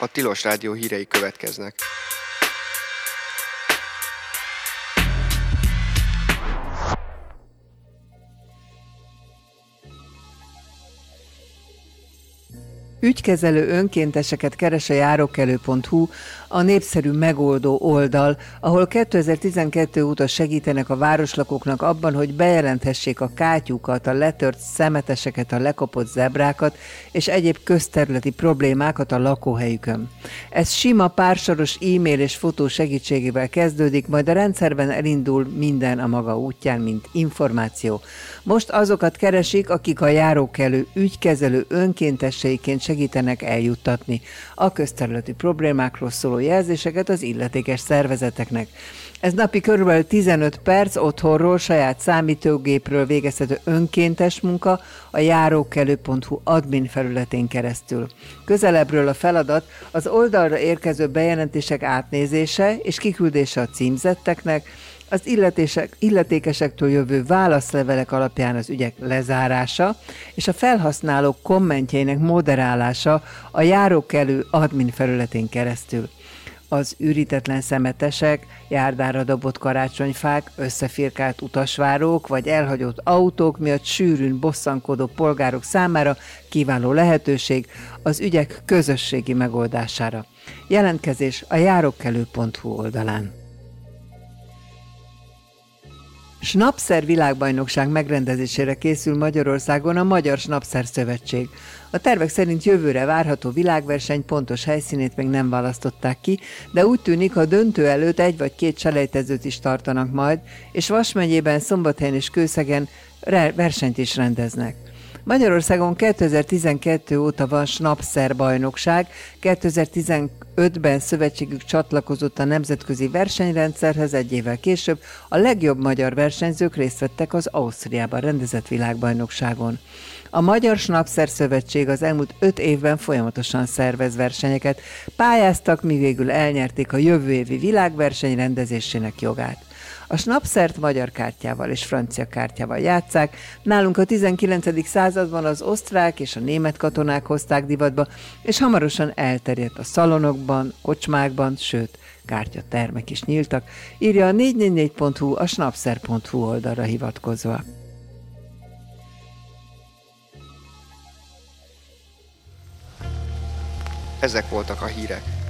A Tilos Rádió hírei következnek. Ügykezelő önkénteseket keres a járókelő.hu, a népszerű megoldó oldal, ahol 2012 óta segítenek a városlakóknak abban, hogy bejelenthessék a kátyúkat, a letört szemeteseket, a lekopott zebrákat és egyéb közterületi problémákat a lakóhelyükön. Ez sima pársoros e-mail és fotó segítségével kezdődik, majd a rendszerben elindul minden a maga útján, mint információ. Most azokat keresik, akik a járókelő ügykezelő önkénteseiként segítenek eljuttatni a közterületi problémákról szóló jelzéseket az illetékes szervezeteknek. Ez napi körülbelül 15 perc otthonról, saját számítógépről végezhető önkéntes munka a járókelő.hu admin felületén keresztül. Közelebbről a feladat az oldalra érkező bejelentések átnézése és kiküldése a címzetteknek, az illetékesektől jövő válaszlevelek alapján az ügyek lezárása és a felhasználók kommentjeinek moderálása a járókelő admin felületén keresztül. Az ürítetlen szemetesek, járdára dobott karácsonyfák, összefirkált utasvárók vagy elhagyott autók miatt sűrűn bosszankodó polgárok számára kiváló lehetőség az ügyek közösségi megoldására. Jelentkezés a járókelő.hu oldalán. Snapszer világbajnokság megrendezésére készül Magyarországon a Magyar Snapszer Szövetség. A tervek szerint jövőre várható világverseny pontos helyszínét még nem választották ki, de úgy tűnik, a döntő előtt 1 vagy 2 selejtezőt is tartanak majd, és Vas megyében, Szombathelyen és Kőszegen versenyt is rendeznek. Magyarországon 2012 óta van Snapszer bajnokság, 2015-ben szövetségük csatlakozott a nemzetközi versenyrendszerhez, 1 évvel később a legjobb magyar versenyzők részt vettek az Ausztriában rendezett világbajnokságon. A Magyar Snapszer Szövetség az elmúlt 5 évben folyamatosan szervez versenyeket, pályáztak, mi végül elnyerték a jövő évi világverseny rendezésének jogát. A snapszert magyar kártyával és francia kártyával játsszák, nálunk a 19. században az osztrák és a német katonák hozták divatba, és hamarosan elterjedt a szalonokban, kocsmákban, sőt, kártyatermek is nyíltak, írja a 444.hu a snapszer.hu oldalra hivatkozva. Ezek voltak a hírek.